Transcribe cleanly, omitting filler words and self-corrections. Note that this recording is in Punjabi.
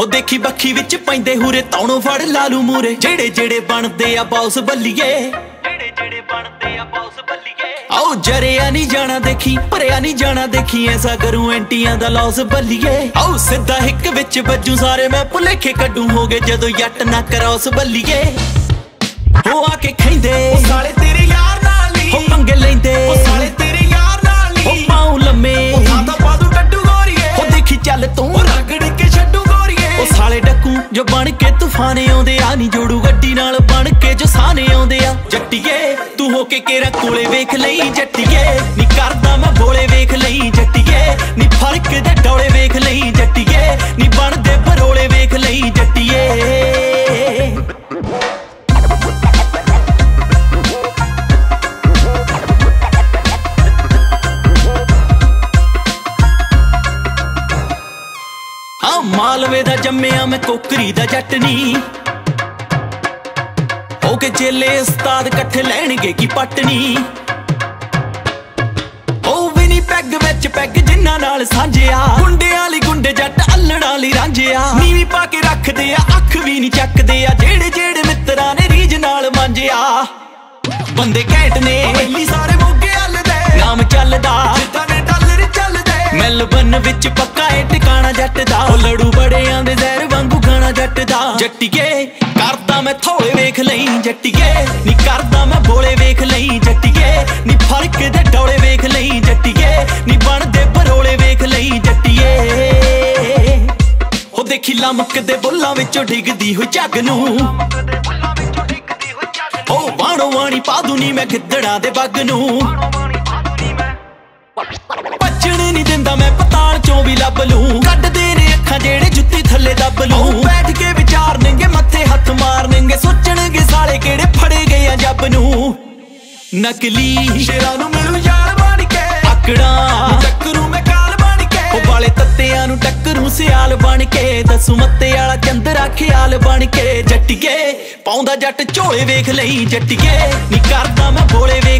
ਹੋ ਦੇਖੀ ਬੱਖੀ ਵਿੱਚ ਪੈਂਦੇ ਹੂਰੇ ਤੌਣੋਂ ਫੜ ਲਾਲੂ ਮੂਰੇ ਜਿਹੜੇ ਜਿਹੜੇ ਬਣਦੇ ਆ ਬੌਸ ਬੱਲੀਏ ਜਿਹੜੇ ਬਣਦੇ ਆ ਬੌਸ ਬੱਲੀਏ ਆਓ ਜਰਿਆ ਨਹੀਂ ਜਾਣਾ ਦੇਖੀ ਭਰਿਆ ਨਹੀਂ ਜਾਣਾ ਦੇਖੀ ਐਸਾ ਕਰੂ ਐਂਟੀਆਂ ਦਾ ਲੌਸ ਬੱਲੀਏ ਆਓ ਸਿੱਧਾ ਹਿੱਕ ਵਿੱਚ ਵੱਜੂ ਸਾਰੇ ਮੈਂ ਭੁਲੇਖੇ ਕੱਢੂ ਹੋਗੇ ਜਦੋਂ ਜੱਟ ਨਾ ਕਰੌਸ ਬੱਲੀਏ ਹੋ ਆ ਕੇ ਖੈਂਦੇ ਉਹ ਸਾਲੇ ਤੇਰੇ ਯਾਰ ਨਾਲ ਨਹੀਂ ਹੋ ਪੰਗੇ ਲੈਂਦੇ ਉਹ ਸਾਲੇ ਤੇਰੇ ਯਾਰ ਨਾਲ ਨਹੀਂ ਹੋ ਪਾਉ ਲੰਮੇ ਉਹ ਤਾਂ ਬਾਦੂ ਕੱਢੂ ਗੋਰੀਏ ਹੋ ਦੇਖੀ ਚੱਲ ਤੂੰ ਰਗੜ ਕੇ ਛੱਡੂ ਗੋਰੀਏ ਉਹ ਸਾਲੇ ਡੱਕੂ ਜੋ ਬਣ ਕੇ ਤੂਫਾਨ ਆਉਂਦੇ ਆ ਨਹੀਂ ਜੋੜੂ ਗੱਡੀ ਨਾਲ ਬਣ ਕੇ ਜੋ ਸਾਨੇ ਆਉਂਦੇ ਆ ਜੱਟੀਏ ਤੂੰ ਹੋ ਕੇ ਕੇਰਾ ਕੋਲੇ ਵੇਖ ਲਈ ਜੱਟੀਏ ਨੀ ਕਰਦਾ ਮੈਂ ਬੋਲੇ ਵੇਖ ਲਈ ਜੱਟੀਏ ਨੀ ਫਰਕ ਦੇ ਡੋਲੇ ਵੇਖ ਲਈ ਜੱਟੀਏ ਨੀ ਬਣਦੇ ਬਰੋਲੇ ਵੇਖ ਲਈ ਜੱਟੀਏ ਮਾਲਵੇ ਦਾ ਜੰਮਿਆ ਮੈਂ ਕੋਕਰੀ ਦਾ ਜੱਟ ਨੀ ਹੋ ਕੇ ਚੇਲੇ ਉਸਤਾਦ ਇਕੱਠੇ ਲੈਣਗੇ ਕੀ ਪਟਨੀ ਉਹ ਵੀ ਨੀ ਪੈਗ ਵਿੱਚ ਪੈਗ ਜਿੰਨਾਂ ਨਾਲ ਸਾਂਝਿਆ ਗੁੰਡਿਆਂ ਵਾਲੀ ਗੁੰਡੇ ਜੱਟ ਅੱਲੜਾਂ ਵਾਲੀ ਰਾਂਝਿਆ ਨੀਵੀਂ ਪਾ ਕੇ ਰੱਖਦੇ ਆ ਅੱਖ ਵੀ ਨੀ ਚੱਕਦੇ ਆ ਜਿਹੜੇ ਜਿਹੜੇ ਮਿੱਤਰਾਂ ਨੇ ਰੀਝ ਨਾਲ ਮਾਂਝਿਆ ਬੰਦੇ ਘੈਂਟ ਨੇ ਪਹਿਲੀ ਸਾਰੇ ਮੋਗੇ ਹੱਲਦੇ ਨਾਮ ਚੱਲਦਾ ਜਿੱਦਾਂ ਨੇ ਡਾਲਰ ਚੱਲਦੇ ਮੈਲਬਨ ਵਿੱਚ ਪੱਕਾ ਏ ਟਿਕਾਣਾ ਜੱਟ ਦਾ ਉਹ ਲੜੂ ਬੜਿਆਂ ਦੇ ਜ਼ਹਿਰ ਵਾਂਗੂ ਖਾਣਾ ਜੱਟ ਦਾ ਜੱਟੀਏ ਕਰਦਾ ਮੈਂ ਥੋੜੇ ਵੇਖ ਲਈ ਜੱਟੀਏ ਨੀ ਕਰਦਾ ਮੈਂ ਬੋਲੇ ਵੇਖ ਲਈ ਜੱਟੀਏ ਨੀ ਫਰਕ ਦੇ ਡੋਲੇ ਵੇਖ ਲਈ ਜੱਟੀਏ ਨੀ ਬਣਦੇ ਬਰੋਲੇ ਵੇਖ ਲਈ ਜੱਟੀਏ ਹੋ ਦੇਖੀ ਲਮਕਦੇ ਬੁੱਲਾਂ ਵਿੱਚੋਂ ਡਿੱਗਦੀ ਹੋਈ ਝੱਗ ਨੂੰ ਉਹ ਬਾਣੋ ਵਾਣੀ ਪਾਦੂ ਨੀ ਮੈਂ ਗਿੱਦੜਾਂ ਦੇ ਬੱਗ ਨੂੰ ਭੱਜਣ ਨੀ ਦਿੰਦਾ ਮੈਂ ਪਤਾਲ ਚੋਂ ਵੀ ਲੱਭ ਲੂੰ ਕੱਢਦੇ ਨੇ ਅੱਖਾਂ ਜਿਹੜੇ ਜੁੱਤੀ ਥੱਲੇ ਦੱਬ ਲੂੰ ਬੈਠ ਕੇ ਵਿਚਾਰਨਗੇ ਮੱਥੇ ਹੱਥ ਮਾਰਨਗੇ ਸੋਚਣਗੇ ਸਾਲੇ ਕਿਹੜੇ ਫੜੇ ਗਏ ਆ ਜੱਬ ਨੂੰ ਨਕਲੀ ਸ਼ੇਰਾਂ ਨੂੰ ਮਿਲੂ ਯਾਰ ਬਣ ਕੇ ਆਕੜਾਂ ਟੱਕਰੂ ਮੈਂ ਕਾਲ ਬਣ ਕੇ ਉਹ ਵਾਲੇ ਤੱਤਿਆਂ ਨੂੰ ਟੱਕਰੂ ਸਿਆਲ ਬਣ ਕੇ ਦੱਸੂ ਮੱਤੇ ਵਾਲਾ ਚੰਦਰਾ ਖਿਆਲ ਬਣ ਕੇ ਜੱਟੀਏ ਪਾਉਂਦਾ ਜੱਟ ਝੋਲੇ ਵੇਖ ਲਈ ਜੱਟੀਏ ਨੀ ਕਰਦਾ ਮੈਂ ਬੋਲੇ